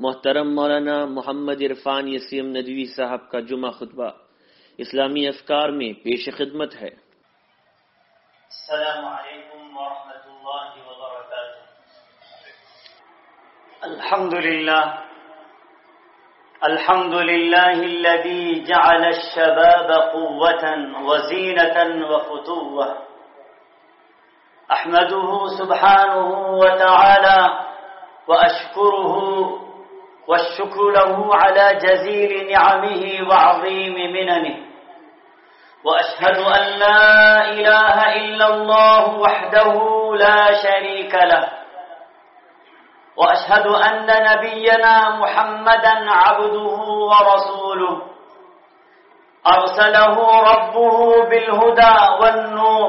मोहतरम मौलाना मोहम्मद इरफान यसीम नदवी साहब का जुमा खुतबा इस्लामी अफकार में पेश खिदमत है। अस्सलामु अलैकुम व रहमतुल्लाहि व बरकातुहू। अल्हम्दुलिल्लाहि जअल अश-शबाब क़ुव्वतन व ज़ीनतन व फ़ुतूव्वह। अहमदुहु सुब्हानहु व तआला व अश्कुरुहु والشكر له على جزيل نعمه وعظيم مننه، وأشهد أن لا إله إلا الله وحده لا شريك له، وأشهد أن نبينا محمدا عبده ورسوله أرسله ربه بالهدى والنور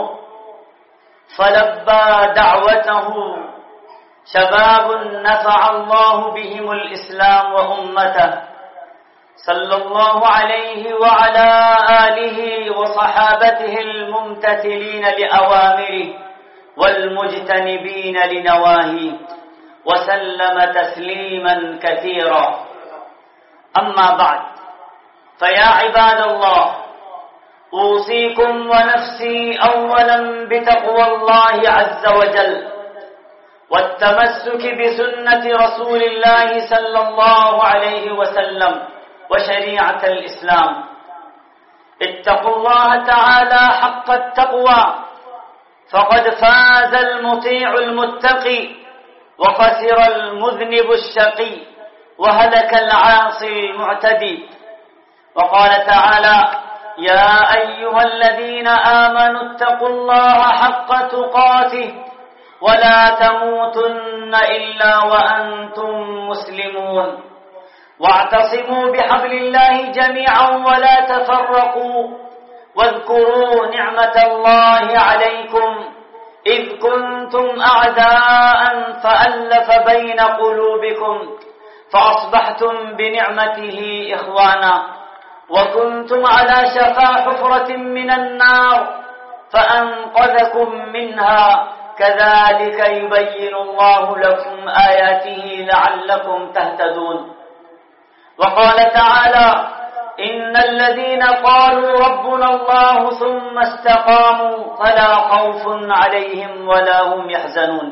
فلبى دعوته شباب نفع الله بهم الإسلام وأمته، صلى الله عليه وعلى آله وصحابته الممتثلين لأوامره والمجتنبين لنواهيه وسلم تسليما كثيرا. أما بعد، فيا عباد الله، أوصيكم ونفسي أولا بتقوى الله عز وجل والتمسك بسنة رسول الله صلى الله عليه وسلم وشريعة الإسلام. اتقوا الله تعالى حق التقوى، فقد فاز المطيع المتقي وخسر المذنب الشقي وهلك العاصي المعتدي. وقال تعالى: يا أيها الذين آمنوا اتقوا الله حق تقاته ولا تموتن إلا وأنتم مسلمون، واعتصموا بحبل الله جميعا ولا تفرقوا، واذكروا نعمة الله عليكم إذ كنتم أعداء فألف بين قلوبكم فأصبحتم بنعمته إخوانا، وكنتم على شفا حفرة من النار فأنقذكم منها، كذلك يبين الله لكم آياته لعلكم تهتدون. وقال تعالى: إن الذين قالوا ربنا الله ثم استقاموا فلا خوف عليهم ولا هم يحزنون.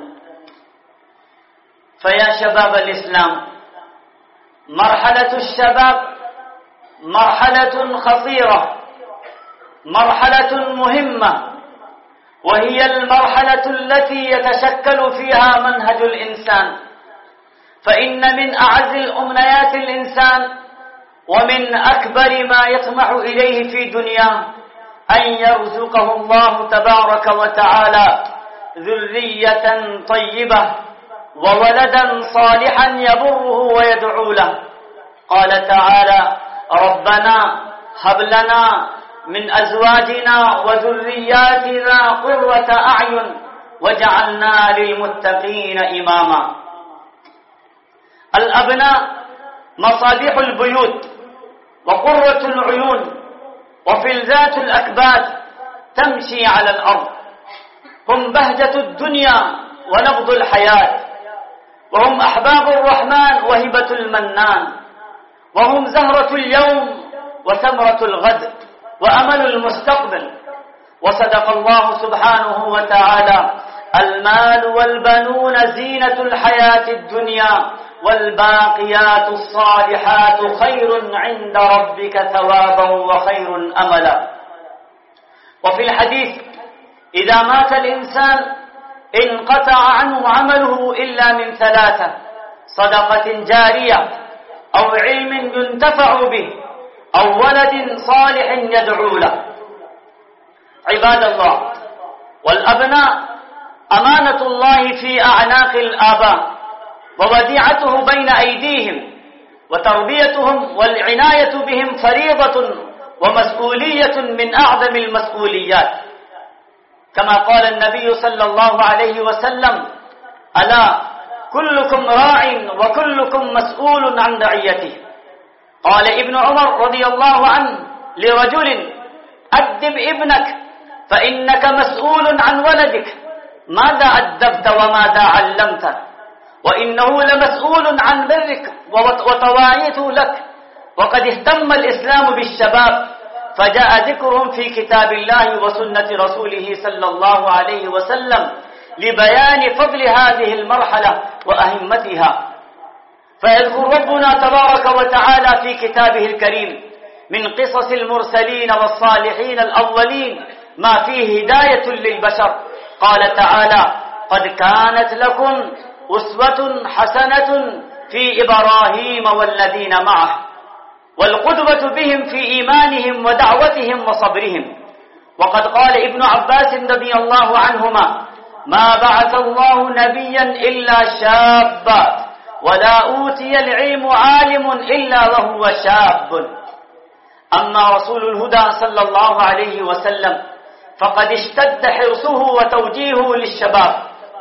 فيا شباب الإسلام، مرحلة الشباب مرحلة خطيرة، مرحلة مهمة، وهي المرحلة التي يتشكل فيها منهج الإنسان. فإن من أعز الأمنيات الإنسان ومن أكبر ما يطمح إليه في دنياه أن يرزقه الله تبارك وتعالى ذرية طيبة وولدا صالحا يبره ويدعو له. قال تعالى: ربنا هب لنا من أزواجنا وذرياتنا قرة أعين وجعلنا للمتقين إماما. الأبناء مصابيح البيوت وقرة العيون وفلذات الأكباد تمشي على الأرض، هم بهجة الدنيا ونبض الحياة، وهم أحباب الرحمن وهبة المنان، وهم زهرة اليوم وثمرة الغد وأمل المستقبل. وصدق الله سبحانه وتعالى: المال والبنون زينة الحياة الدنيا والباقيات الصالحات خير عند ربك ثوابا وخير أملا. وفي الحديث: إذا مات الإنسان انقطع عنه عمله إلا من ثلاثة: صدقة جارية، أو علم ينتفع به، أو ولد صالح يدعو له. عباد الله، والأبناء أمانة الله في أعناق الآباء، ووديعته بين أيديهم، وتربيتهم والعناية بهم فريضة ومسؤولية من أعظم المسؤوليات، كما قال النبي صلى الله عليه وسلم: ألا كلكم راع وكلكم مسؤول عن رعيته. قال ابن عمر رضي الله عنه لرجل: أدب ابنك فإنك مسؤول عن ولدك، ماذا أدبت وماذا علمته؟ وإنه لمسؤول عن برك وطواعيته لك. وقد اهتم الإسلام بالشباب، فجاء ذكرهم في كتاب الله وسنة رسوله صلى الله عليه وسلم لبيان فضل هذه المرحلة وأهمتها. فيذكر ربنا تبارك وتعالى في كتابه الكريم من قصص المرسلين والصالحين الأولين ما فيه هداية للبشر. قال تعالى: قد كانت لكم أسوة حسنة في إبراهيم والذين معه، والقدوة بهم في إيمانهم ودعوتهم وصبرهم. وقد قال ابن عباس رضي الله عنهما: ما بعث الله نبيا إلا شابا، ولا أوتي العلم عالم إلا وهو شاب. أما رسول الهدى صلى الله عليه وسلم فقد اشتد حرصه وتوجيهه للشباب،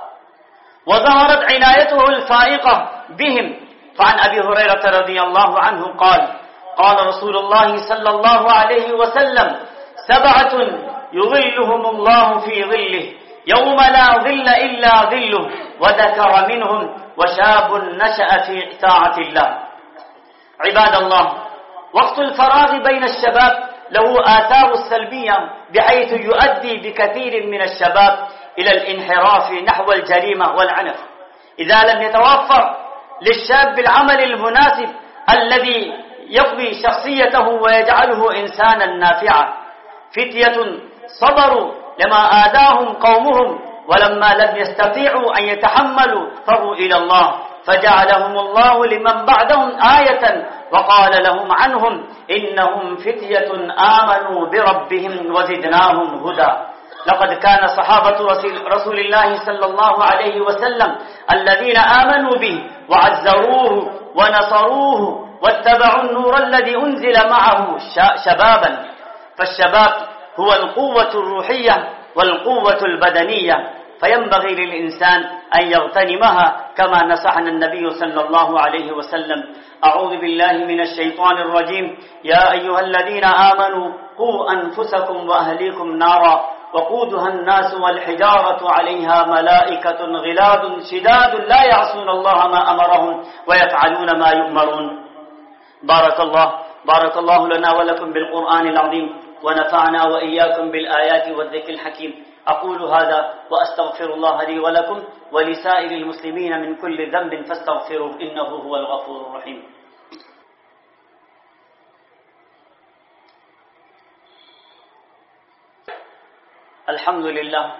وظهرت عنايته الفائقة بهم. فعن أبي هريرة رضي الله عنه قال: قال رسول الله صلى الله عليه وسلم: 7 يظلهم الله في ظله يوم لا ظل إلا ظله، وذكر منهم: وشاب نشأ في طاعة الله. عباد الله، وقت الفراغ بين الشباب له آثار سلبية، بحيث يؤدي بكثير من الشباب إلى الانحراف نحو الجريمة والعنف، إذا لم يتوفر للشاب العمل المناسب الذي يقوي شخصيته ويجعله إنسانا نافعا. فتية صبروا لما آذاهم قومهم، ولما لم يستطيعوا أن يتحملوا فروا إلى الله، فجعلهم الله لمن بعدهم آية، وقال لهم عنهم: إنهم فتية آمنوا بربهم وزدناهم هدى. لقد كان صحابة رسول الله صلى الله عليه وسلم الذين آمنوا به وعزروه ونصروه واتبعوا النور الذي أنزل معه شبابا. فالشباب هو القوة الروحية والقوة البدنية، فينبغي للإنسان أن يغتنمها كما نصحنا النبي صلى الله عليه وسلم. أعوذ بالله من الشيطان الرجيم. يا أيها الذين آمنوا قوا أنفسكم وأهليكم نارا وقودها الناس والحجارة عليها ملائكة غلاظ شداد لا يعصون الله ما أمرهم ويفعلون ما يؤمرون. بارك الله لنا ولكم بالقرآن العظيم، ونفعنا وإياكم بالآيات والذكر الحكيم. أقول هذا وأستغفر الله لي ولكم ولسائر المسلمين من كل ذنب فاستغفروه إنه هو الغفور الرحيم. الحمد لله،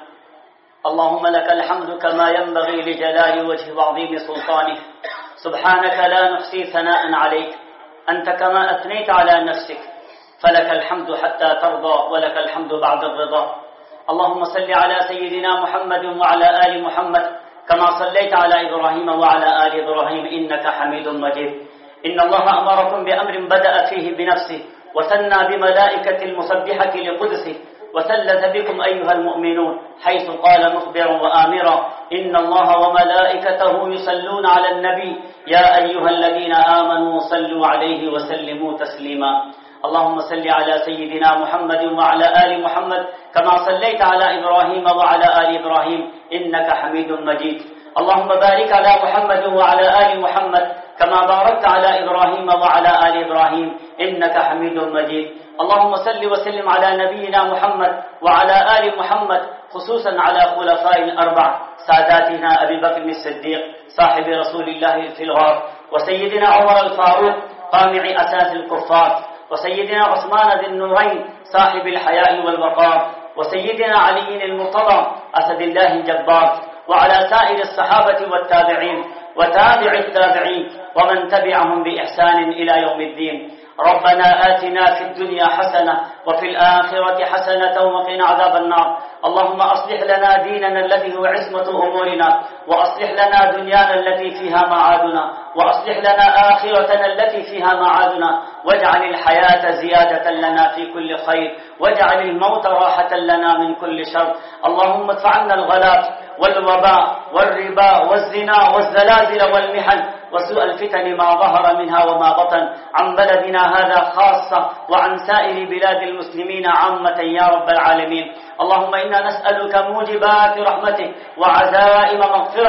اللهم لك الحمد كما ينبغي لجلال وجه وعظيم سلطانه. سبحانك لا نحصي ثناء عليك، أنت كما أثنيت على نفسك، فلك الحمد حتى ترضى ولك الحمد بعد الرضا. اللهم صل على سيدنا محمد وعلى آل محمد كما صليت على إبراهيم وعلى آل إبراهيم إنك حميد مجيد. إن الله أمركم بأمر بدأ فيه بنفسه وثنى بملائكة المسبحة لقدسه وثلث بكم أيها المؤمنون، حيث قال مخبرا وآمرا: إن الله وملائكته يصلون على النبي يا أيها الذين آمنوا صلوا عليه وسلموا تسليما. اللهم صل على سيدنا محمد وعلى آل محمد كما صليت على إبراهيم وعلى آل إبراهيم إنك حميد مجيد. اللهم بارك على محمد وعلى آل محمد كما باركت على إبراهيم وعلى آل إبراهيم إنك حميد مجيد. اللهم صل وسلم على نبينا محمد وعلى آل محمد، خصوصا على خلفاء الأربع ساداتنا أبي بكر الصديق صاحب رسول الله في الغار، وسيدنا عمر الفاروق قامع أساس الكفار، وسيدنا عثمان ذي النورين صاحب الحياء والوقار، وسيدنا علي المرتضى أسد الله الجبار، وعلى سائر الصحابة والتابعين وتابع التابعين ومن تبعهم بإحسان إلى يوم الدين. ربنا آتنا في الدنيا حسنة وفي الآخرة حسنة وقنا عذاب النار. اللهم أصلح لنا ديننا الذي هو عصمة أمورنا، وأصلح لنا دنيانا التي فيها معادنا، وأصلح لنا آخرتنا التي فيها معادنا، واجعل الحياة زيادة لنا في كل خير، واجعل الموت راحة لنا من كل شر. اللهم ادفع عنا الغلاء والوباء والربا والزنا والزلازل والمحن وسوء الفتن ما ظهر منها وما بطن عن بلدنا هذا خاصة وعن سائر بلاد المسلمين عامة يا رب العالمين. اللهم إنا نسألك موجبات رحمتك وعزائم مغفرتك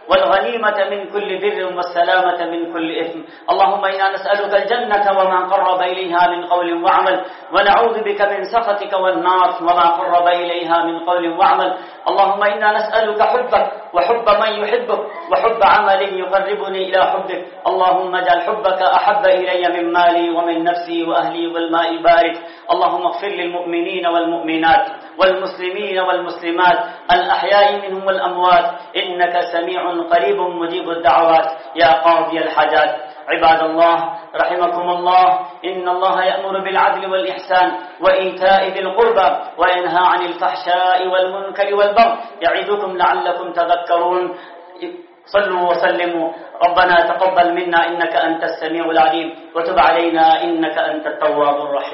والغنيمة من كل بر والسلامة من كل إثم. اللهم إنا نسألك الجنة وما قرب إليها من قول وعمل، ونعوذ بك من سخطك والنار وما قرب إليها من قول وعمل. اللهم إنا نسألك حبك وحب من يحبك وحب عمل يقربني إلى حبك. اللهم اجعل حبك أحب إلي من مالي ومن نفسي وأهلي والماء البارد. اللهم اغفر للمؤمنين والمؤمنات والمسلمين والمسلمات الأحياء منهم والأموات، إنك سميع قريب مجيب الدعوات يا قاضي الحاجات. عباد الله رحمكم الله، إن الله يأمر بالعدل والإحسان وإيتاء ذي القربى وينهى عن الفحشاء والمنكر والبغي يعظكم لعلكم تذكرون. صلوا وسلموا. ربنا تقبل منا إنك أنت السميع العليم، وتب علينا إنك أنت التواب الرحيم.